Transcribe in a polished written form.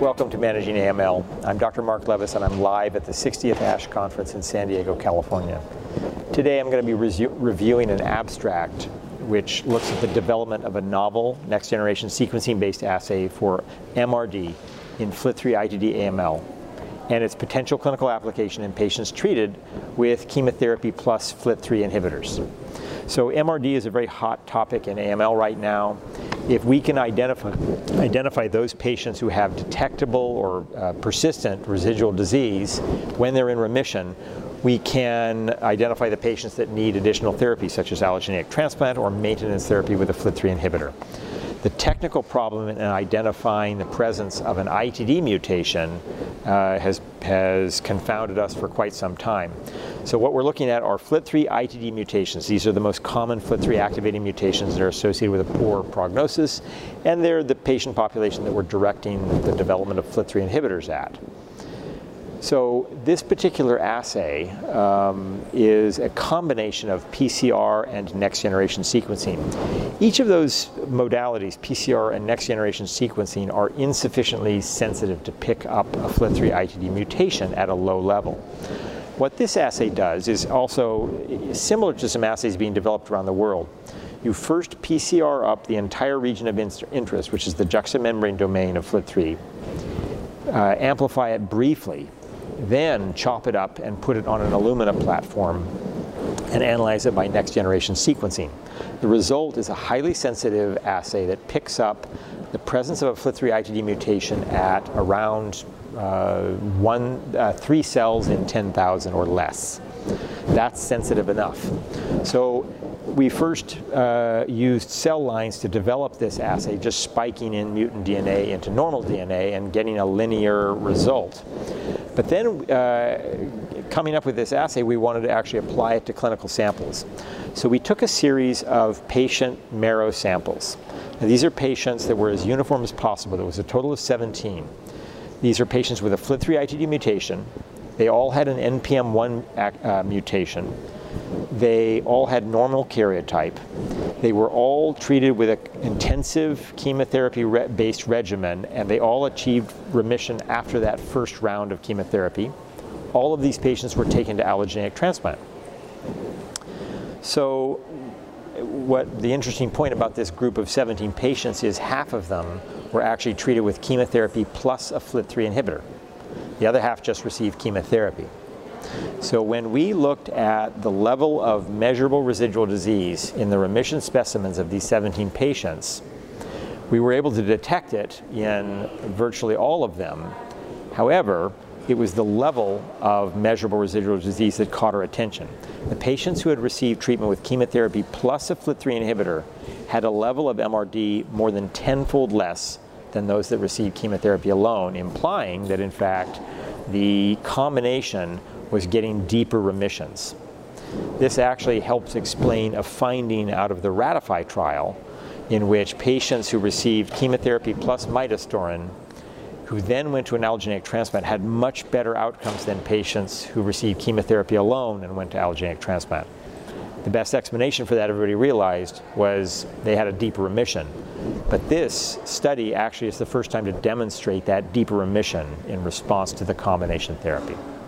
Welcome to Managing AML. I'm Dr. Mark Levis, and I'm live at the 60th ASH Conference in San Diego, California. Today I'm going to be reviewing an abstract which looks at the development of a novel next-generation sequencing-based assay for MRD in FLT3-ITD AML and its potential clinical application in patients treated with chemotherapy plus FLT3 inhibitors. So MRD is a very hot topic in AML right now. If we can identify those patients who have detectable or persistent residual disease when they're in remission, we can identify the patients that need additional therapy, such as allogeneic transplant or maintenance therapy with a FLT3 inhibitor. The technical problem in identifying the presence of an ITD mutation has confounded us for quite some time. So what we're looking at are FLT3 ITD mutations. These are the most common FLT3 activating mutations that are associated with a poor prognosis, and they're the patient population that we're directing the development of FLT3 inhibitors at. So this particular assay is a combination of PCR and next-generation sequencing. Each of those modalities, PCR and next-generation sequencing, are insufficiently sensitive to pick up a FLT3 ITD mutation at a low level. What this assay does is also similar to some assays being developed around the world. You first PCR up the entire region of interest, which is the juxtamembrane domain of FLT3, amplify it briefly, then chop it up and put it on an Illumina platform and analyze it by next-generation sequencing. The result is a highly sensitive assay that picks up the presence of a FLT3 ITD mutation at around 3 cells in 10,000 or less. That's sensitive enough. So we first used cell lines to develop this assay, just spiking in mutant DNA into normal DNA and getting a linear result. But then, coming up with this assay, we wanted to actually apply it to clinical samples. So we took a series of patient marrow samples. Now, these are patients that were as uniform as possible. There was a total of 17. These are patients with a FLT3 ITD mutation. They all had an NPM1 mutation. They all had normal karyotype. They were all treated with an intensive chemotherapy-based regimen, and they all achieved remission after that first round of chemotherapy. All of these patients were taken to allogeneic transplant. So what the interesting point about this group of 17 patients is half of them were actually treated with chemotherapy plus a FLT3 inhibitor. The other half just received chemotherapy. So when we looked at the level of measurable residual disease in the remission specimens of these 17 patients, we were able to detect it in virtually all of them. However, it was the level of measurable residual disease that caught our attention. The patients who had received treatment with chemotherapy plus a FLT3 inhibitor had a level of MRD more than 10-fold less than those that received chemotherapy alone, implying that in fact the combination was getting deeper remissions. This actually helps explain a finding out of the RATIFY trial in which patients who received chemotherapy plus midostaurin who then went to an allogeneic transplant had much better outcomes than patients who received chemotherapy alone and went to allogeneic transplant. The best explanation for that, everybody realized, was they had a deeper remission. But this study actually is the first time to demonstrate that deeper remission in response to the combination therapy.